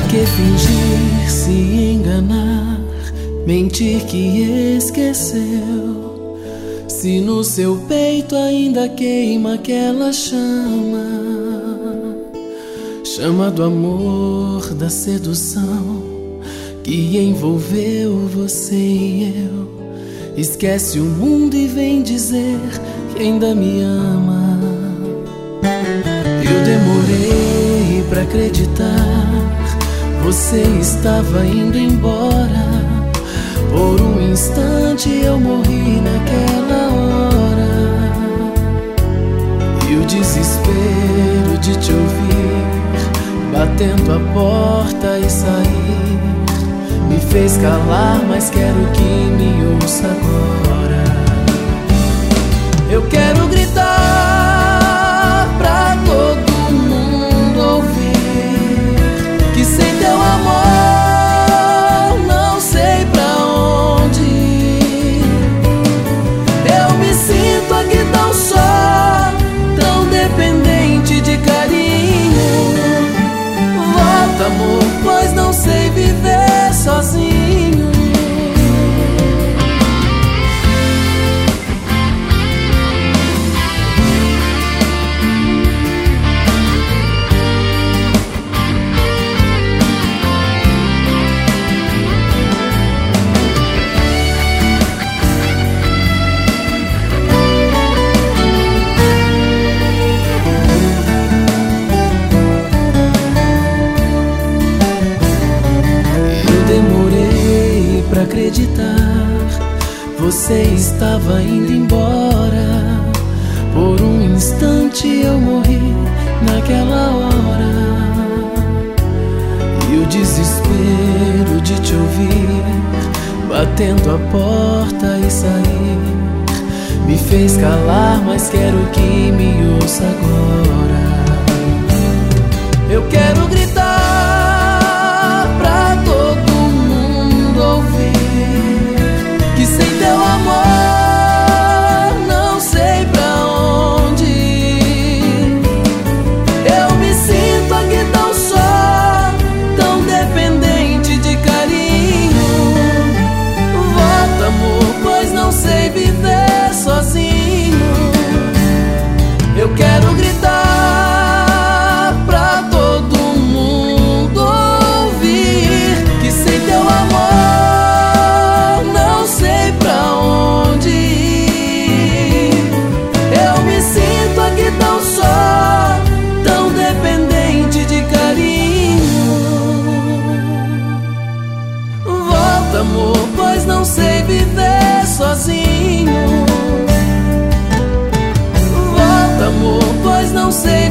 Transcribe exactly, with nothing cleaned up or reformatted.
que fingir, se enganar, mentir que esqueceu? Se no seu peito ainda queima aquela chama, chama do amor, da sedução que envolveu você e eu. Esquece o mundo e vem dizer que ainda me ama. Eu demorei pra acreditar, você estava indo embora. Por um instante eu morri naquela hora. E o desespero de te ouvir batendo a porta e sair me fez calar, mas quero que me ouça agora. Eu quero gritar pra todo mundo ouvir que sem teu amor não sei pra onde ir. Eu me sinto aqui tão só, tão dependente de carinho. Volta, amor, pois não sei viver sozinho. Pra acreditar, você estava indo embora. Por um instante eu morri naquela hora. E o desespero de te ouvir batendo a porta e sair me fez calar, mas quero que me ouça agora. Eu quero gritar pra todo que sem teu amor não sei pra onde ir. Eu me sinto aqui tão só, tão dependente de carinho. Volta, amor, pois não sei viver sozinho. Eu quero gritar pra todo mundo ouvir que sem teu amor tão só, tão dependente de carinho. Volta, amor, pois não sei viver sozinho. Volta, amor, pois não sei